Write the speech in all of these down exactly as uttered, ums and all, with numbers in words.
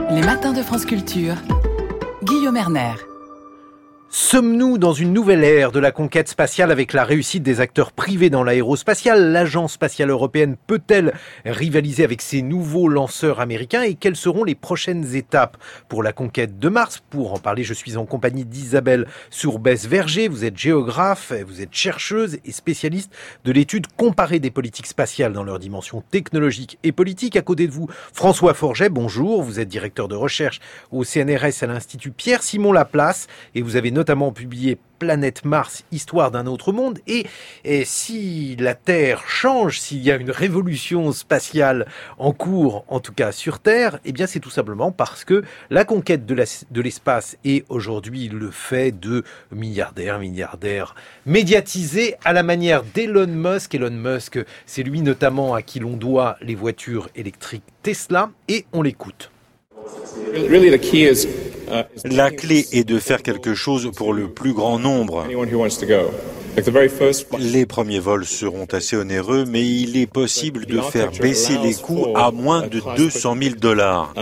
Les matins de France Culture. Guillaume Erner. Sommes-nous dans une nouvelle ère de la conquête spatiale avec la réussite des acteurs privés dans l'aérospatiale? L'Agence spatiale européenne peut-elle rivaliser avec ces nouveaux lanceurs américains? Et quelles seront les prochaines étapes pour la conquête de Mars? Pour en parler, je suis en compagnie d'Isabelle Sourbès-Verger. Vous êtes géographe, vous êtes chercheuse et spécialiste de l'étude comparée des politiques spatiales dans leurs dimensions technologiques et politiques. À côté de vous, François Forget, bonjour. Vous êtes directeur de recherche au C N R S à l'Institut Pierre-Simon Laplace et vous avez notamment publié Planète Mars, histoire d'un autre monde. Et, et si la Terre change, s'il y a une révolution spatiale en cours, en tout cas sur Terre, eh bien c'est tout simplement parce que la conquête de, la, de l'espace est aujourd'hui le fait de milliardaires, milliardaires médiatisés à la manière d'Elon Musk. Elon Musk, c'est lui notamment à qui l'on doit les voitures électriques Tesla, et on l'écoute. La clé est de faire quelque chose pour le plus grand nombre. Les premiers vols seront assez onéreux, mais il est possible de faire baisser les coûts à moins de deux cent mille dollars.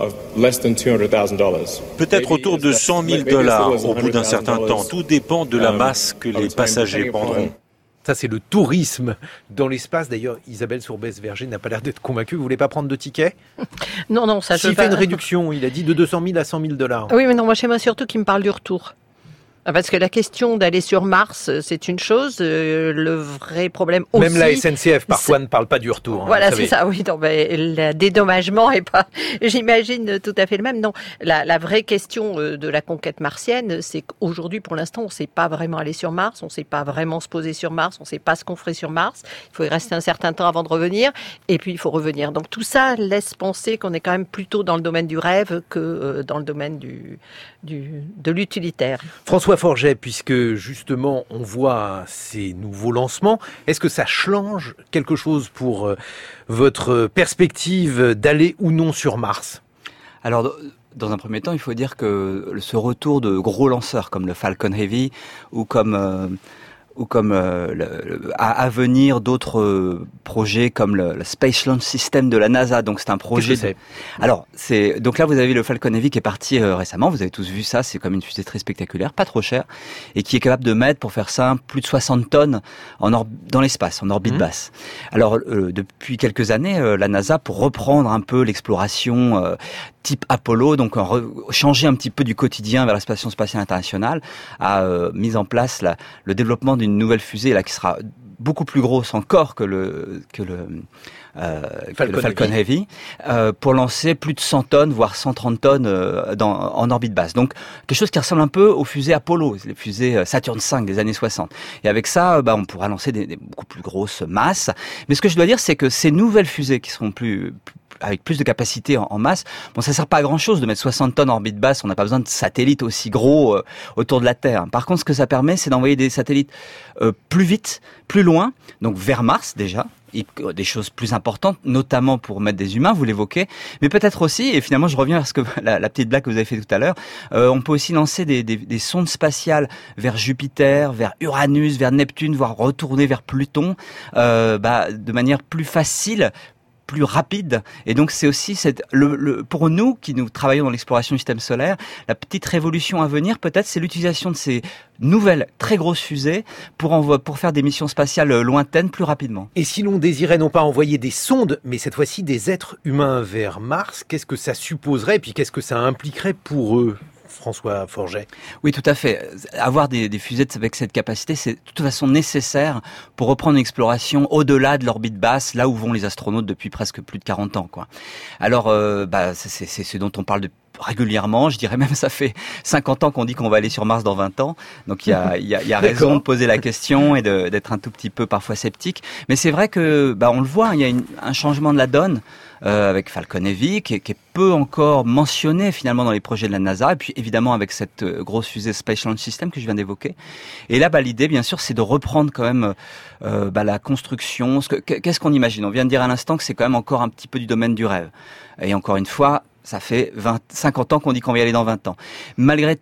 Peut-être autour de cent mille dollars au bout d'un certain temps. Tout dépend de la masse que les passagers prendront. Ça, c'est le tourisme dans l'espace. D'ailleurs, Isabelle Sourbès-Verger n'a pas l'air d'être convaincue. Vous voulez pas prendre de tickets? Non, non, ça je S'il veux fait pas. une réduction, il a dit de deux cent mille à cent mille dollars. Oui, mais non, moi j'aimerais surtout qu'il me parle du retour. Parce que la question d'aller sur Mars, c'est une chose. Euh, le vrai problème aussi... Même la S N C F, parfois, ne parle pas du retour. Hein, voilà, c'est ça, oui. Non, mais le dédommagement est pas, j'imagine, tout à fait le même. Non, la, la vraie question de la conquête martienne, c'est qu'aujourd'hui, pour l'instant, on ne sait pas vraiment aller sur Mars, on ne sait pas vraiment se poser sur Mars, on ne sait pas ce qu'on ferait sur Mars. Il faut y rester un certain temps avant de revenir, et puis il faut revenir. Donc tout ça laisse penser qu'on est quand même plutôt dans le domaine du rêve que dans le domaine du, du, de l'utilitaire. François Forget, puisque justement on voit ces nouveaux lancements, est-ce que ça change quelque chose pour euh, votre perspective d'aller ou non sur Mars? Alors, dans un premier temps, il faut dire que ce retour de gros lanceurs comme le Falcon Heavy ou comme... Euh, ou comme euh, le, le, à, à venir d'autres euh, projets comme le, le Space Launch System de la NASA. Donc c'est un projet. Qu'est-ce que c'est ? De... Alors c'est donc là vous avez le Falcon Heavy qui est parti euh, récemment. Vous avez tous vu ça. C'est comme une fusée très spectaculaire, pas trop chère, et qui est capable de mettre, pour faire simple, plus de soixante tonnes en or... dans l'espace, en orbite mmh. basse. Alors euh, depuis quelques années, euh, la NASA, pour reprendre un peu l'exploration euh, type Apollo, donc re... changer un petit peu du quotidien vers la Station spatiale internationale, a euh, mis en place la... le développement d'une nouvelle fusée là qui sera beaucoup plus grosse encore que le que le, euh, Falcon, que le Falcon Heavy, Heavy euh, pour lancer plus de cent tonnes voire cent trente tonnes euh, dans, en orbite basse. Donc quelque chose qui ressemble un peu aux fusées Apollo, les fusées Saturn cinq des années soixante. Et avec ça, bah, on pourra lancer des, des beaucoup plus grosses masses. Mais ce que je dois dire, c'est que ces nouvelles fusées qui seront plus, plus avec plus de capacité en, en masse, bon, ça sert pas à grand chose de mettre soixante tonnes en orbite basse. On n'a pas besoin de satellites aussi gros euh, autour de la Terre. Par contre, ce que ça permet, c'est d'envoyer des satellites euh, plus vite, plus loin, donc vers Mars déjà. Et des choses plus importantes, notamment pour mettre des humains, vous l'évoquez, mais peut-être aussi, et finalement je reviens à ce que la, la petite blague que vous avez fait tout à l'heure, euh, on peut aussi lancer des, des, des sondes spatiales vers Jupiter, vers Uranus, vers Neptune, voire retourner vers Pluton, euh, bah, de manière plus facile, plus rapide. Et donc c'est aussi cette, le, le, pour nous qui nous travaillons dans l'exploration du système solaire, la petite révolution à venir peut-être, c'est l'utilisation de ces nouvelles très grosses fusées pour, envo- pour faire des missions spatiales lointaines plus rapidement. Et si l'on désirait non pas envoyer des sondes, mais cette fois-ci des êtres humains vers Mars, qu'est-ce que ça supposerait et puis qu'est-ce que ça impliquerait pour eux ? François Forget. Oui, tout à fait. Avoir des, des fusées avec cette capacité, c'est de toute façon nécessaire pour reprendre une exploration au-delà de l'orbite basse, là où vont les astronautes depuis presque plus de quarante ans, quoi. Alors, euh, bah, c'est, c'est, c'est ce dont on parle de régulièrement, je dirais même ça fait cinquante ans qu'on dit qu'on va aller sur Mars dans vingt ans, donc il y a, il y a, il y a raison de poser la question et de, d'être un tout petit peu parfois sceptique, mais c'est vrai que bah, on le voit, il y a une, un changement de la donne euh, avec Falcon Heavy qui est, qui est peu encore mentionné finalement dans les projets de la NASA, et puis évidemment avec cette grosse fusée Space Launch System que je viens d'évoquer. Et là, bah, l'idée bien sûr c'est de reprendre quand même euh, bah, la construction, ce que, qu'est-ce qu'on imagine ? On vient de dire à l'instant que c'est quand même encore un petit peu du domaine du rêve, et encore une fois, ça fait vingt, cinquante ans qu'on dit qu'on va y aller dans vingt ans. Malgré tout,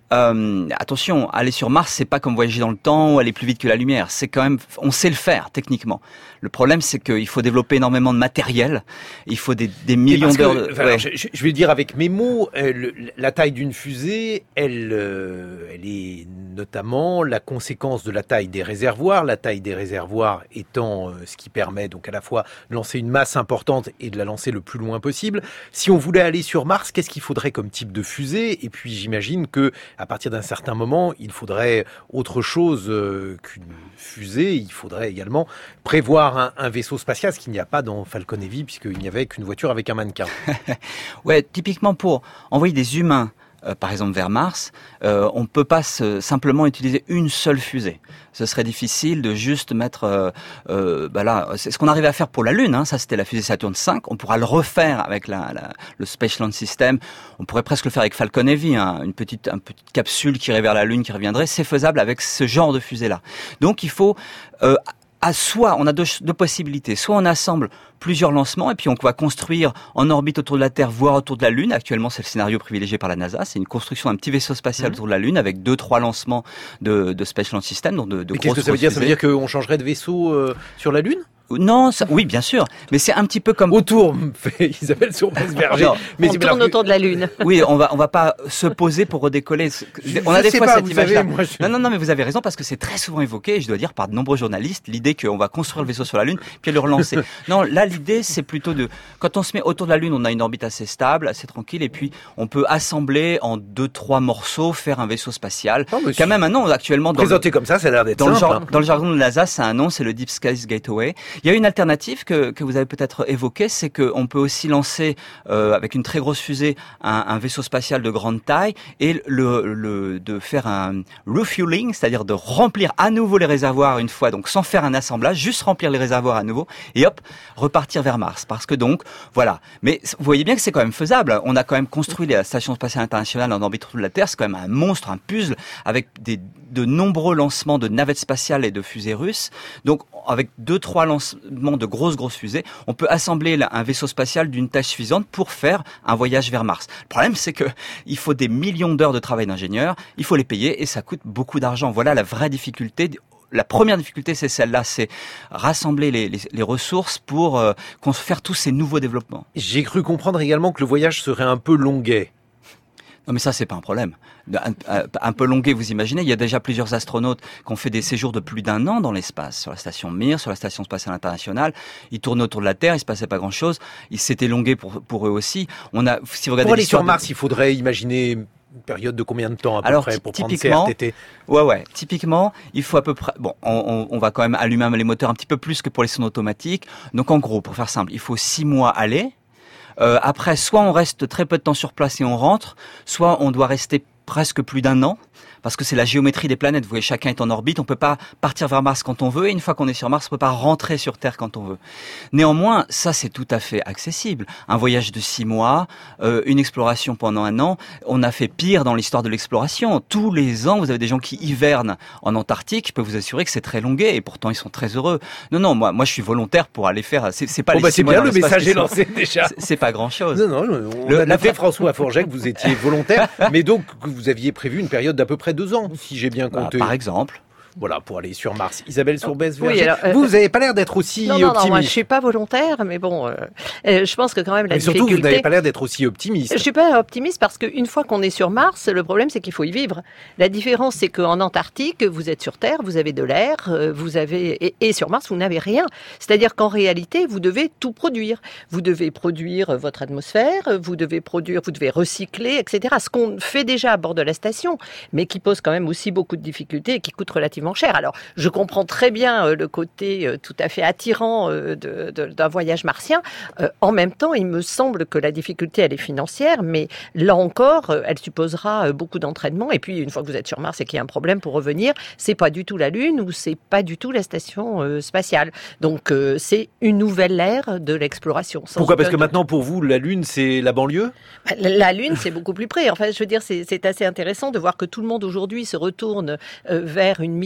Euh, attention, aller sur Mars, c'est pas comme voyager dans le temps ou aller plus vite que la lumière. C'est quand même, on sait le faire techniquement. Le problème, c'est qu'il faut développer énormément de matériel. Il faut des, des millions d'heures. De... Enfin, ouais. je, je vais le dire avec mes mots. Euh, le, la taille d'une fusée, elle, euh, elle est notamment la conséquence de la taille des réservoirs. La taille des réservoirs étant euh, ce qui permet donc à la fois de lancer une masse importante et de la lancer le plus loin possible. Si on voulait aller sur Mars, qu'est-ce qu'il faudrait comme type de fusée? Et puis j'imagine que à partir d'un certain moment, il faudrait autre chose euh, qu'une fusée. Il faudrait également prévoir un, un vaisseau spatial, ce qu'il n'y a pas dans Falcon Heavy, puisqu'il n'y avait qu'une voiture avec un mannequin. Ouais, typiquement pour envoyer des humains, euh, par exemple vers Mars, euh, on ne peut pas se, simplement utiliser une seule fusée. Ce serait difficile de juste mettre, euh, euh, bah là, c'est ce qu'on arrivait à faire pour la Lune. Hein, ça, c'était la fusée Saturn cinq. On pourra le refaire avec la, la, le Space Launch System. On pourrait presque le faire avec Falcon Heavy, hein, une petite, une petite capsule qui irait vers la Lune, qui reviendrait. C'est faisable avec ce genre de fusée-là. Donc, il faut euh, à soit, on a deux, deux possibilités. Soit on assemble plusieurs lancements et puis on va construire en orbite autour de la Terre, voire autour de la Lune. Actuellement, c'est le scénario privilégié par la NASA. C'est une construction d'un petit vaisseau spatial mmh. autour de la Lune avec deux, trois lancements de, de Space Launch System. Donc de, de Mais qu'est-ce que ça veut dire? Ça veut dire qu'on changerait de vaisseau euh, sur la Lune? Non, ça, oui, bien sûr, mais c'est un petit peu comme autour. Isabelle Sorbès-Berger. Mais on tourne autour de la Lune. Oui, on va on va pas se poser pour redécoller. Je, on a je des fois pas, cette image-là. Moi, je... Non, non, non, mais vous avez raison parce que c'est très souvent évoqué. Et je dois dire par de nombreux journalistes l'idée qu'on va construire le vaisseau sur la Lune puis le relancer. Non, là l'idée c'est plutôt de quand on se met autour de la Lune, on a une orbite assez stable, assez tranquille, et puis on peut assembler en deux trois morceaux, faire un vaisseau spatial. Oh, quand même un nom actuellement. Dans présenté le, comme ça, ça a l'air d'être dans simple. Le genre, dans le jargon de la NASA, c'est un nom, c'est le Deep Skies Gateway. Il y a une alternative que, que vous avez peut-être évoqué, c'est qu'on peut aussi lancer euh, avec une très grosse fusée un, un vaisseau spatial de grande taille et le, le, de faire un refueling, c'est-à-dire de remplir à nouveau les réservoirs une fois, donc sans faire un assemblage, juste remplir les réservoirs à nouveau et hop, repartir vers Mars. Parce que donc, voilà. Mais vous voyez bien que c'est quand même faisable. On a quand même construit la Station spatiale internationale en orbite autour de la Terre. C'est quand même un monstre, un puzzle avec des, de nombreux lancements de navettes spatiales et de fusées russes. Donc, avec deux, trois lancements de grosses, grosses fusées, on peut assembler un vaisseau spatial d'une taille suffisante pour faire un voyage vers Mars. Le problème, c'est que il faut des millions d'heures de travail d'ingénieur, il faut les payer et ça coûte beaucoup d'argent. Voilà la vraie difficulté. La première difficulté, c'est celle-là, c'est rassembler les, les, les ressources pour euh, faire tous ces nouveaux développements. J'ai cru comprendre également que le voyage serait un peu longuet. Non mais ça c'est pas un problème. Un, un, un peu longuet, vous imaginez, il y a déjà plusieurs astronautes qui ont fait des séjours de plus d'un an dans l'espace, sur la station Mir, sur la station spatiale internationale. Ils tournaient autour de la Terre, il se passait pas grand-chose. Ils s'étaient longués pour pour eux aussi. On a, si vous regardez pour aller sur de... Mars, il faudrait imaginer une période de combien de temps à peu Alors, près pour prendre ces R T T? Ouais, ouais. Typiquement, il faut à peu près. Bon, on, on va quand même allumer les moteurs un petit peu plus que pour les sondes automatiques. Donc en gros, pour faire simple, il faut six mois aller. Euh, après, soit on reste très peu de temps sur place et on rentre, soit on doit rester presque plus d'un an, parce que c'est la géométrie des planètes. Vous voyez, chacun est en orbite, on peut pas partir vers Mars quand on veut, et une fois qu'on est sur Mars, on peut pas rentrer sur Terre quand on veut. Néanmoins, ça c'est tout à fait accessible. Un voyage de six mois, euh, une exploration pendant un an. On a fait pire dans l'histoire de l'exploration. Tous les ans, vous avez des gens qui hivernent en Antarctique. Je peux vous assurer que c'est très longuet, et pourtant ils sont très heureux. Non, non, moi, moi je suis volontaire pour aller faire. C'est, c'est pas oh les bah six c'est mois bien, dans le message est sont... lancé déjà. C'est, c'est pas grand chose. Non, non, on le, a noté, François Forget, que vous étiez volontaire, mais donc que vous aviez prévu une période d'à peu près deux ans, si j'ai bien compté. Bah, par exemple. Voilà, pour aller sur Mars. Isabelle Sorbès, oui, alors, euh, vous, vous n'avez pas l'air d'être aussi non, optimiste. Non, non, moi je suis pas volontaire, mais bon, euh, euh, je pense que quand même la mais difficulté... surtout, vous n'avez pas l'air d'être aussi optimiste. Je suis pas optimiste parce qu'une fois qu'on est sur Mars, le problème c'est qu'il faut y vivre. La différence c'est qu'en Antarctique, vous êtes sur Terre, vous avez de l'air, vous avez et, et sur Mars vous n'avez rien. C'est-à-dire qu'en réalité, vous devez tout produire. Vous devez produire votre atmosphère, vous devez produire, vous devez recycler, et cetera. Ce qu'on fait déjà à bord de la station, mais qui pose quand même aussi beaucoup de difficultés et qui coûte relativement cher. Alors, je comprends très bien le côté tout à fait attirant de, de, d'un voyage martien. En même temps, il me semble que la difficulté, elle est financière, mais là encore, elle supposera beaucoup d'entraînement. Et puis, une fois que vous êtes sur Mars et qu'il y a un problème pour revenir, c'est pas du tout la Lune ou c'est pas du tout la station spatiale. Donc, c'est une nouvelle ère de l'exploration. Pourquoi ? Parce que maintenant, pour vous, la Lune, c'est la banlieue ? La Lune, c'est beaucoup plus près. Enfin, je veux dire, c'est, c'est assez intéressant de voir que tout le monde aujourd'hui se retourne vers une mission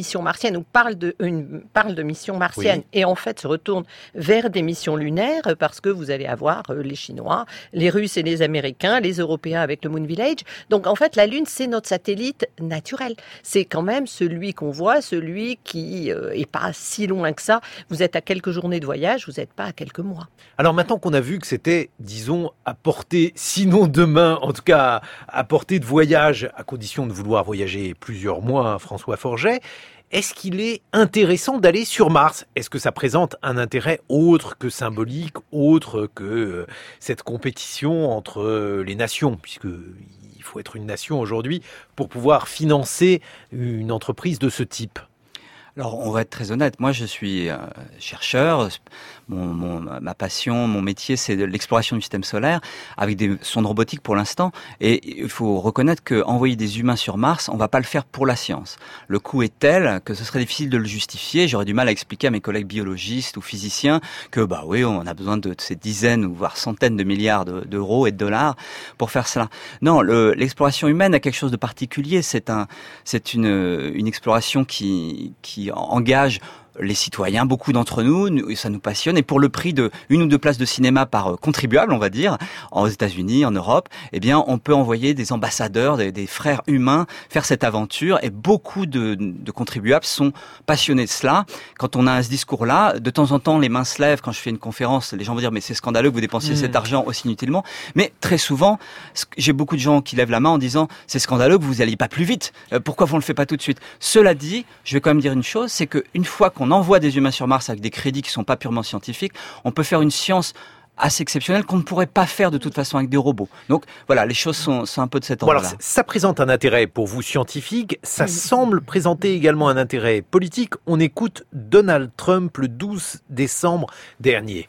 mission martienne ou parle de, une, parle de mission martienne oui. et en fait se retourne vers des missions lunaires parce que vous allez avoir les Chinois, les Russes et les Américains, les Européens avec le Moon Village. Donc en fait, la Lune, c'est notre satellite naturel. C'est quand même celui qu'on voit, celui qui euh, est pas si loin que ça. Vous êtes à quelques journées de voyage, vous n'êtes pas à quelques mois. Alors maintenant qu'on a vu que c'était, disons, à portée, sinon demain, en tout cas à portée de voyage, à condition de vouloir voyager plusieurs mois, François Forget, est-ce qu'il est intéressant d'aller sur Mars ? Est-ce que ça présente un intérêt autre que symbolique, autre que euh, cette compétition entre euh, les nations, puisque il faut être une nation aujourd'hui pour pouvoir financer une entreprise de ce type ? Alors, on va être très honnête. Moi, je suis euh, chercheur. Mon, mon, ma passion, mon métier, c'est de l'exploration du système solaire avec des sondes robotiques pour l'instant. Et il faut reconnaître qu'envoyer des humains sur Mars, on va pas le faire pour la science. Le coût est tel que ce serait difficile de le justifier. J'aurais du mal à expliquer à mes collègues biologistes ou physiciens que, bah oui, on a besoin de ces dizaines ou voire centaines de milliards de, d'euros et de dollars pour faire cela. Non, le, l'exploration humaine a quelque chose de particulier. C'est un, c'est une, une exploration qui, qui engage les citoyens, beaucoup d'entre nous, ça nous passionne. Et pour le prix de une ou deux places de cinéma par contribuable, on va dire, aux États-Unis, en Europe, eh bien, on peut envoyer des ambassadeurs, des, des frères humains faire cette aventure. Et beaucoup de, de contribuables sont passionnés de cela. Quand on a ce discours-là, de temps en temps, les mains se lèvent. Quand je fais une conférence, les gens vont dire mais c'est scandaleux que vous dépensiez mmh. cet argent aussi inutilement. Mais très souvent, j'ai beaucoup de gens qui lèvent la main en disant c'est scandaleux que vous n'alliez pas plus vite. Pourquoi vous ne le faites pas tout de suite ? Cela dit, je vais quand même dire une chose, c'est qu'une fois qu'on envoie des humains sur Mars avec des crédits qui ne sont pas purement scientifiques, on peut faire une science assez exceptionnelle qu'on ne pourrait pas faire de toute façon avec des robots. Donc voilà, les choses sont, sont un peu de cet ordre-là. Bon, alors, ça présente un intérêt pour vous scientifiques, ça semble présenter également un intérêt politique. On écoute Donald Trump le douze décembre dernier.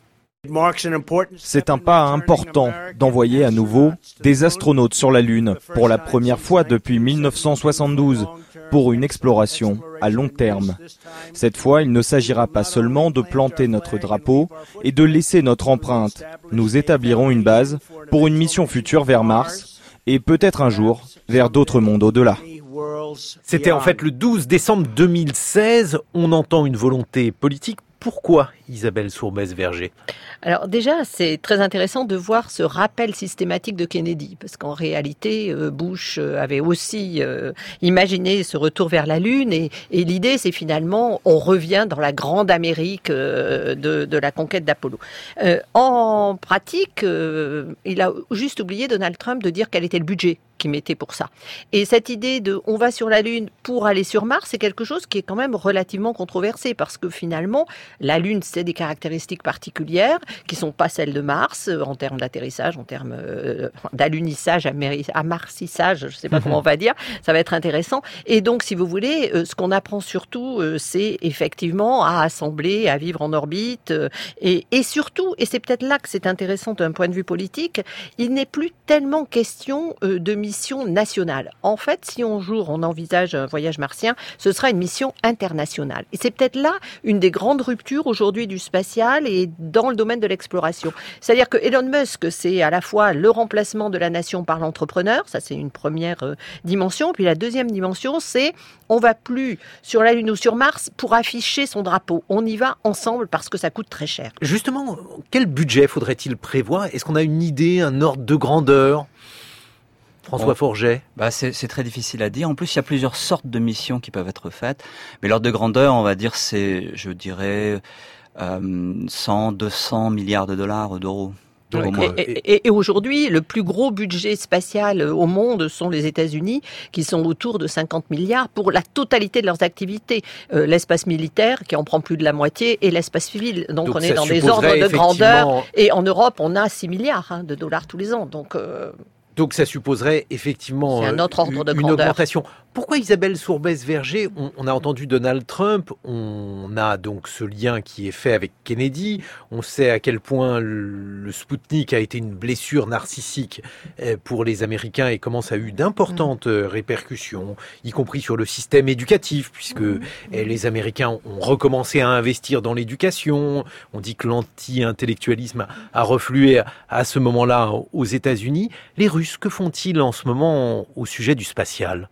C'est un pas important d'envoyer à nouveau des astronautes sur la Lune pour la première fois depuis mille neuf cent soixante-douze pour une exploration à long terme. Cette fois, il ne s'agira pas seulement de planter notre drapeau et de laisser notre empreinte. Nous établirons une base pour une mission future vers Mars et peut-être un jour vers d'autres mondes au-delà. C'était en fait le douze décembre deux mille seize. On entend une volonté politique. Pourquoi Isabelle Sourbès-Verger ? Alors déjà, c'est très intéressant de voir ce rappel systématique de Kennedy, parce qu'en réalité, Bush avait aussi euh, imaginé ce retour vers la Lune, et, et l'idée, c'est finalement, on revient dans la grande Amérique euh, de, de la conquête d'Apollo. Euh, en pratique, euh, il a juste oublié, Donald Trump, de dire quel était le budget qui mettait pour ça. Et cette idée de on va sur la Lune pour aller sur Mars, c'est quelque chose qui est quand même relativement controversé, parce que finalement, la Lune, c'est des caractéristiques particulières qui sont pas celles de Mars, euh, en termes d'atterrissage, en termes euh, d'alunissage, amarcissage, je sais pas comment on va dire, ça va être intéressant. Et donc, si vous voulez, euh, ce qu'on apprend surtout, euh, c'est effectivement à assembler, à vivre en orbite, euh, et, et surtout, et c'est peut-être là que c'est intéressant d'un point de vue politique, il n'est plus tellement question euh, de mission nationale. En fait, si un jour on envisage un voyage martien, ce sera une mission internationale. Et c'est peut-être là une des grandes ruptures aujourd'hui du spatial et dans le domaine de l'exploration. C'est-à-dire que Elon Musk, c'est à la fois le remplacement de la nation par l'entrepreneur, ça c'est une première euh, dimension, puis la deuxième dimension, c'est on va plus sur la Lune ou sur Mars pour afficher son drapeau. On y va ensemble parce que ça coûte très cher. Justement, quel budget faudrait-il prévoir ? Est-ce qu'on a une idée, un ordre de grandeur ? François bon, Forget. Bah c'est, c'est très difficile à dire. En plus, il y a plusieurs sortes de missions qui peuvent être faites. Mais l'ordre de grandeur, on va dire, c'est, je dirais, euh, cent, deux cents milliards de dollars, d'euros. Et, et, et, et aujourd'hui, le plus gros budget spatial au monde sont les États-Unis, qui sont autour de cinquante milliards pour la totalité de leurs activités. Euh, l'espace militaire, qui en prend plus de la moitié, et l'espace civil. Donc, Donc on est dans des ordres de grandeur. Et en Europe, on a six milliards hein, de dollars tous les ans. Donc... Euh... Donc ça supposerait effectivement un autre ordre de une grandeur. augmentation. Pourquoi Isabelle Sourbès-Verger ? on, on a entendu Donald Trump, on a donc ce lien qui est fait avec Kennedy, on sait à quel point le, le Spoutnik a été une blessure narcissique pour les Américains et comment ça a eu d'importantes mmh. répercussions, y compris sur le système éducatif, puisque mmh. les Américains ont recommencé à investir dans l'éducation, on dit que l'anti-intellectualisme a reflué à, à ce moment-là aux États-Unis. Les Russes, que font-ils en ce moment au sujet du spatial ?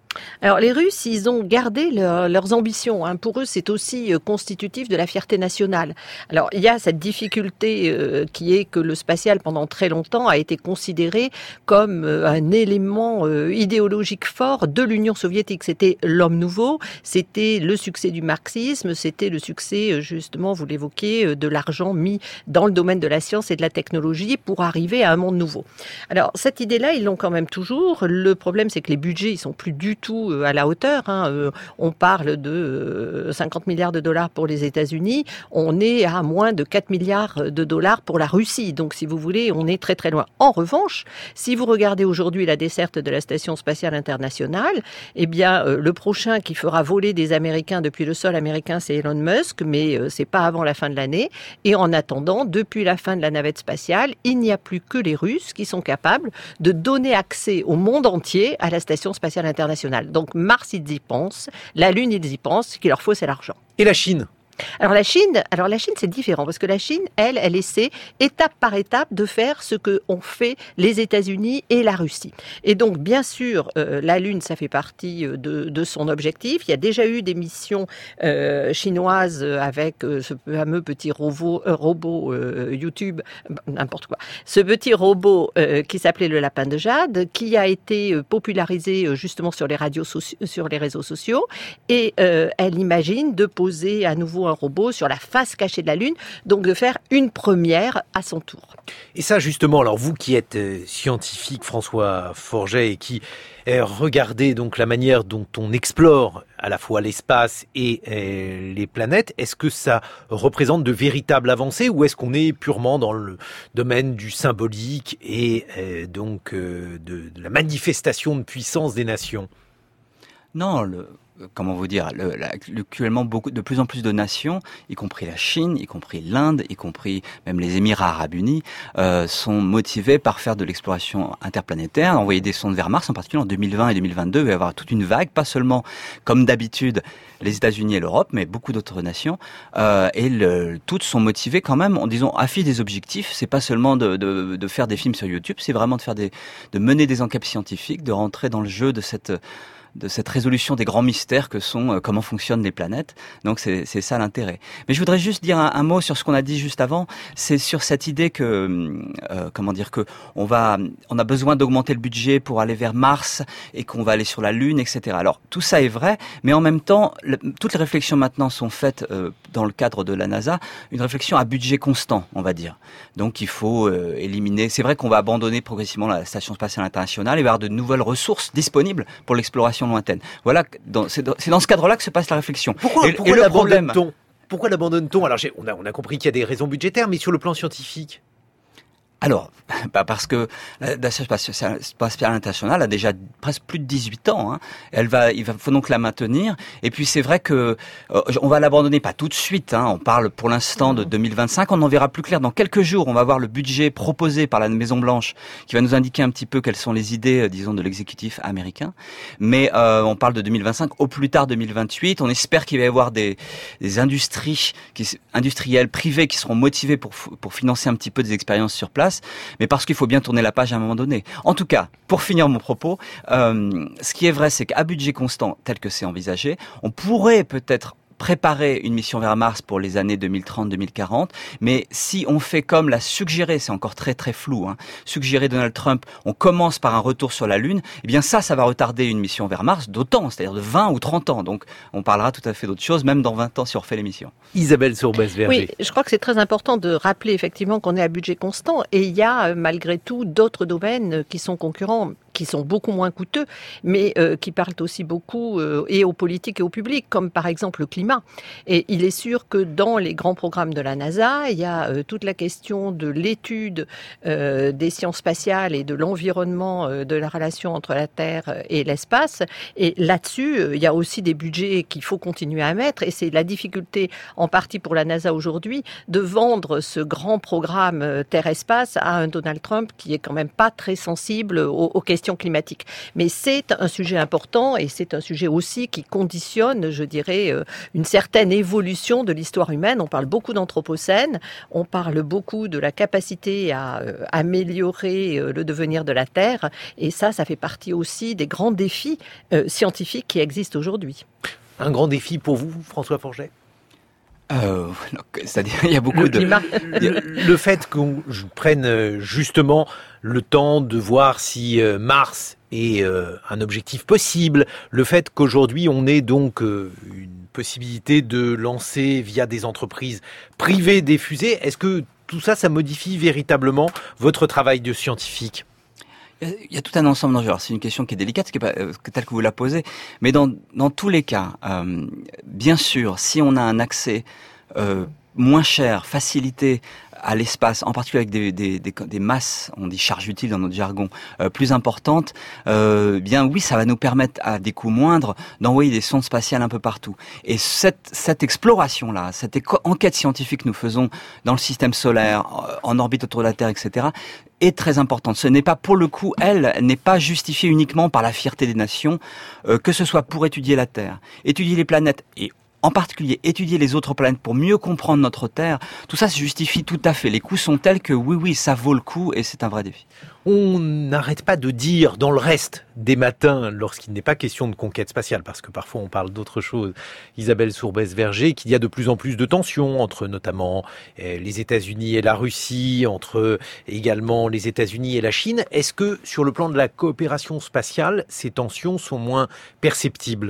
Alors les Russes, ils ont gardé leur, leurs ambitions. Hein. Pour eux, c'est aussi euh, constitutif de la fierté nationale. Alors il y a cette difficulté euh, qui est que le spatial, pendant très longtemps, a été considéré comme euh, un élément euh, idéologique fort de l'Union soviétique. C'était l'homme nouveau, c'était le succès du marxisme, c'était le succès, euh, justement, vous l'évoquiez, euh, de l'argent mis dans le domaine de la science et de la technologie pour arriver à un monde nouveau. Alors cette idée-là, ils l'ont quand même toujours. Le problème, c'est que les budgets, ils sont plus du tout à la hauteur. Hein. Euh, on parle de euh, cinquante milliards de dollars pour les États-Unis. On est à moins de quatre milliards de dollars pour la Russie. Donc, si vous voulez, on est très très loin. En revanche, si vous regardez aujourd'hui la desserte de la Station spatiale internationale, eh bien, euh, le prochain qui fera voler des Américains depuis le sol américain, c'est Elon Musk, mais euh, c'est pas avant la fin de l'année. Et en attendant, depuis la fin de la navette spatiale, il n'y a plus que les Russes qui sont capables de donner accès au monde entier à la Station spatiale internationale. Donc Mars, ils y pensent, la Lune, ils y pensent, ce qu'il leur faut, c'est l'argent. Et la Chine ? Alors la Chine, alors la Chine c'est différent parce que la Chine, elle, elle essaie étape par étape de faire ce que ont fait les États-Unis et la Russie. Et donc bien sûr, euh, la Lune, ça fait partie de, de son objectif. Il y a déjà eu des missions euh, chinoises avec euh, ce fameux petit robot, euh, robot euh, YouTube, n'importe quoi. Ce petit robot euh, qui s'appelait le lapin de Jade, qui a été euh, popularisé euh, justement sur les radios soci- sur les réseaux sociaux. Et euh, elle imagine de poser à nouveau un robot sur la face cachée de la Lune, donc de faire une première à son tour. Et ça justement, alors vous qui êtes euh, scientifique, François Forget, et qui euh, regardez donc la manière dont on explore à la fois l'espace et euh, les planètes, est-ce que ça représente de véritables avancées ou est-ce qu'on est purement dans le domaine du symbolique et euh, donc euh, de, de la manifestation de puissance des nations ? Non, le... comment vous dire, le, la, actuellement beaucoup, de plus en plus de nations, y compris la Chine, y compris l'Inde, y compris même les Émirats Arabes Unis, euh, sont motivés par faire de l'exploration interplanétaire, envoyer des sondes vers Mars, en particulier en deux mille vingt et deux mille vingt-deux, il va y avoir toute une vague, pas seulement comme d'habitude les États-Unis et l'Europe, mais beaucoup d'autres nations, euh, et le, toutes sont motivées quand même, en disant, affichent des objectifs. C'est pas seulement de, de, de faire des films sur YouTube, c'est vraiment de faire des, de mener des enquêtes scientifiques, de rentrer dans le jeu de cette de cette résolution des grands mystères que sont euh, comment fonctionnent les planètes. Donc c'est, c'est ça l'intérêt. Mais je voudrais juste dire un, un mot sur ce qu'on a dit juste avant. C'est sur cette idée que euh, comment dire que on va, on a besoin d'augmenter le budget pour aller vers Mars et qu'on va aller sur la Lune, et cetera. Alors tout ça est vrai, mais en même temps, le, toutes les réflexions maintenant sont faites euh, dans le cadre de la NASA, une réflexion à budget constant, on va dire. Donc il faut euh, éliminer. C'est vrai qu'on va abandonner progressivement la Station spatiale internationale et avoir de nouvelles ressources disponibles pour l'exploration lointaine. Voilà, dans, c'est, dans, c'est dans ce cadre-là que se passe la réflexion. Pourquoi, et, pourquoi et le l'abandonne-t-on problème... Pourquoi l'abandonne-t-on Alors, j'ai, on, a, on a compris qu'il y a des raisons budgétaires, mais sur le plan scientifique. Alors, bah parce que la Station spatiale internationale a déjà presque plus de dix-huit ans. Hein. Elle va, il va, faut donc la maintenir. Et puis c'est vrai que euh, on va l'abandonner pas tout de suite. Hein. On parle pour l'instant de deux mille vingt-cinq. On en verra plus clair dans quelques jours. On va voir le budget proposé par la Maison Blanche, qui va nous indiquer un petit peu quelles sont les idées, euh, disons, de l'exécutif américain. Mais euh, on parle de deux mille vingt-cinq, au plus tard deux mille vingt-huit. On espère qu'il va y avoir des, des industries, qui, industrielles privées, qui seront motivées pour pour financer un petit peu des expériences sur place. Mais parce qu'il faut bien tourner la page à un moment donné. En tout cas, pour finir mon propos, euh, ce qui est vrai, c'est qu'à budget constant, tel que c'est envisagé, on pourrait peut-être préparer une mission vers Mars pour les années deux mille trente deux mille quarante, mais si on fait comme l'a suggéré, c'est encore très très flou, hein, suggéré Donald Trump, on commence par un retour sur la Lune, eh bien ça, ça va retarder une mission vers Mars d'autant, c'est-à-dire de vingt ou trente ans. Donc on parlera tout à fait d'autre chose, même dans vingt ans si on refait l'émission. Isabelle Sourbès-Verger. Oui, je crois que c'est très important de rappeler effectivement qu'on est à budget constant et il y a malgré tout d'autres domaines qui sont concurrents, qui sont beaucoup moins coûteux, mais euh, qui parlent aussi beaucoup euh, et aux politiques et au public, comme par exemple le climat. Et il est sûr que dans les grands programmes de la NASA, il y a euh, toute la question de l'étude euh, des sciences spatiales et de l'environnement, euh, de la relation entre la Terre et l'espace. Et là-dessus, euh, il y a aussi des budgets qu'il faut continuer à mettre. Et c'est la difficulté, en partie pour la NASA aujourd'hui, de vendre ce grand programme euh, Terre-Espace à un Donald Trump qui est quand même pas très sensible aux, aux questions question climatique. Mais c'est un sujet important et c'est un sujet aussi qui conditionne, je dirais, une certaine évolution de l'histoire humaine. On parle beaucoup d'anthropocène, on parle beaucoup de la capacité à euh, améliorer euh, le devenir de la Terre, et ça, ça fait partie aussi des grands défis euh, scientifiques qui existent aujourd'hui. Un grand défi pour vous, François Forget ? Euh, c'est-à-dire, il y a beaucoup le, de... Le, le fait qu'on prenne justement le temps de voir si euh, Mars est euh, un objectif possible, le fait qu'aujourd'hui on ait donc euh, une possibilité de lancer via des entreprises privées des fusées, est-ce que tout ça, ça modifie véritablement votre travail de scientifique ? Il y a tout un ensemble d'enjeux. Alors, c'est une question qui est délicate, qui est pas, euh, telle que vous la posez. Mais dans, dans tous les cas, euh, bien sûr, si on a un accès euh, moins cher, facilité à l'espace, en particulier avec des, des, des, des masses, on dit charges utiles dans notre jargon, euh, plus importantes, euh, bien oui, ça va nous permettre à des coûts moindres d'envoyer des sondes spatiales un peu partout. Et cette, cette exploration-là, cette éco- enquête scientifique que nous faisons dans le système solaire, en orbite autour de la Terre, et cetera, est très importante. Ce n'est pas, pour le coup, elle n'est pas justifiée uniquement par la fierté des nations, euh, que ce soit pour étudier la Terre, étudier les planètes et en particulier étudier les autres planètes pour mieux comprendre notre Terre, tout ça se justifie tout à fait. Les coûts sont tels que oui, oui, ça vaut le coup et c'est un vrai défi. On n'arrête pas de dire dans le reste des matins, lorsqu'il n'est pas question de conquête spatiale, parce que parfois on parle d'autre chose, Isabelle Sourbès-Verger, qu'il y a de plus en plus de tensions entre notamment les États-Unis et la Russie, entre également les États-Unis et la Chine. Est-ce que sur le plan de la coopération spatiale, ces tensions sont moins perceptibles ?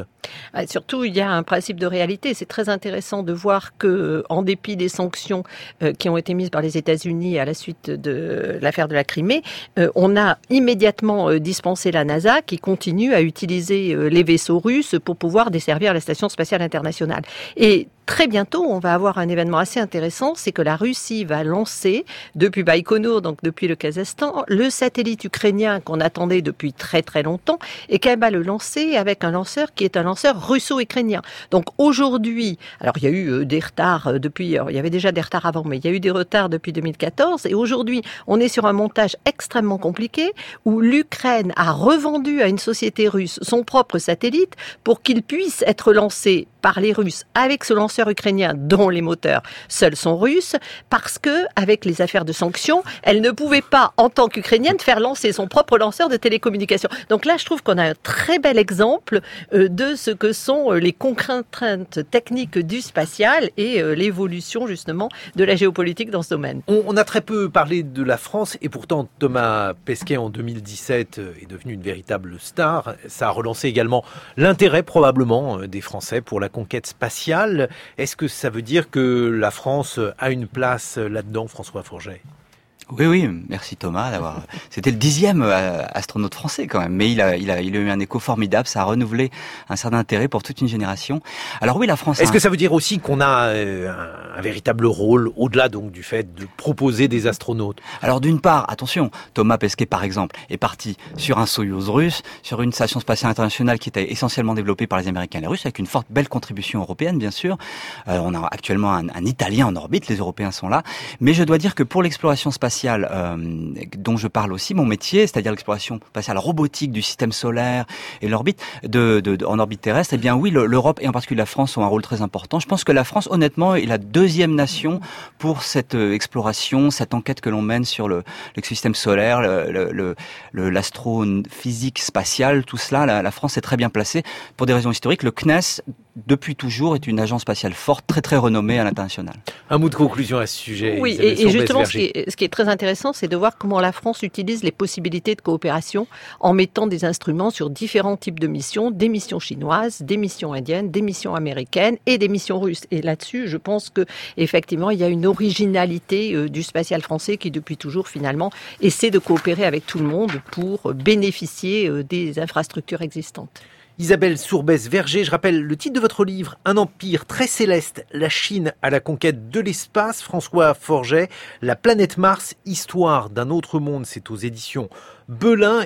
Ah, surtout, il y a un principe de réalité. C'est très intéressant de voir que, en dépit des sanctions euh, qui ont été mises par les États-Unis à la suite de l'affaire de la Crimée, euh, on a immédiatement euh, dispensé la NASA qui continue à utiliser euh, les vaisseaux russes pour pouvoir desservir la Station spatiale internationale. Et très bientôt, on va avoir un événement assez intéressant, c'est que la Russie va lancer, depuis Baïkonour, donc depuis le Kazakhstan, le satellite ukrainien qu'on attendait depuis très très longtemps, et qu'elle va le lancer avec un lanceur qui est un lanceur russo-ukrainien. Donc aujourd'hui, alors il y a eu des retards depuis, alors il y avait déjà des retards avant, mais il y a eu des retards depuis deux mille quatorze, et aujourd'hui, on est sur un montage extrêmement compliqué, où l'Ukraine a revendu à une société russe son propre satellite pour qu'il puisse être lancé par les Russes avec ce lanceur ukrainien dont les moteurs seuls sont russes, parce que avec les affaires de sanctions, elle ne pouvait pas, en tant qu'Ukrainienne, faire lancer son propre lanceur de télécommunications. Donc là, je trouve qu'on a un très bel exemple euh, de ce que sont les contraintes techniques du spatial et euh, l'évolution justement de la géopolitique dans ce domaine. On, on a très peu parlé de la France et pourtant Thomas Pesquet en deux mille dix-sept est devenu une véritable star. Ça a relancé également l'intérêt probablement des Français pour la conquête spatiale. Est-ce que ça veut dire que la France a une place là-dedans, François Forget ? Oui, oui, merci Thomas d'avoir. C'était le dixième astronaute français quand même, mais il a, il a, il a eu un écho formidable. Ça a renouvelé un certain intérêt pour toute une génération. Alors oui, la France. Est-ce a... que ça veut dire aussi qu'on a euh, un, un véritable rôle au-delà donc du fait de proposer des astronautes ? Alors d'une part, attention, Thomas Pesquet par exemple est parti sur un Soyouz russe, sur une station spatiale internationale qui était essentiellement développée par les Américains et les Russes, avec une forte belle contribution européenne bien sûr. Euh, on a actuellement un, un Italien en orbite, les Européens sont là, mais je dois dire que pour l'exploration spatiale Euh, dont je parle aussi, mon métier, c'est-à-dire l'exploration spatiale robotique du système solaire et l'orbite de, de, de, en orbite terrestre, eh bien oui, le, l'Europe et en particulier la France ont un rôle très important. Je pense que la France, honnêtement, est la deuxième nation pour cette euh, exploration, cette enquête que l'on mène sur le, le système solaire, le, le, le, l'astrophysique spatiale, tout cela. La, la France est très bien placée pour des raisons historiques. Le C N E S, depuis toujours, est une agence spatiale forte, très très renommée à l'international. Un mot de conclusion à ce sujet. Oui, et, et justement, ce qui, est, ce qui est très intéressant, c'est de voir comment la France utilise les possibilités de coopération en mettant des instruments sur différents types de missions, des missions chinoises, des missions indiennes, des missions américaines et des missions russes. Et là-dessus, je pense que effectivement, il y a une originalité euh, du spatial français qui, depuis toujours, finalement, essaie de coopérer avec tout le monde pour bénéficier euh, des infrastructures existantes. Isabelle Sourbès-Verger, je rappelle le titre de votre livre, Un empire très céleste, la Chine à la conquête de l'espace. François Forget, La planète Mars, histoire d'un autre monde, c'est aux éditions Belin.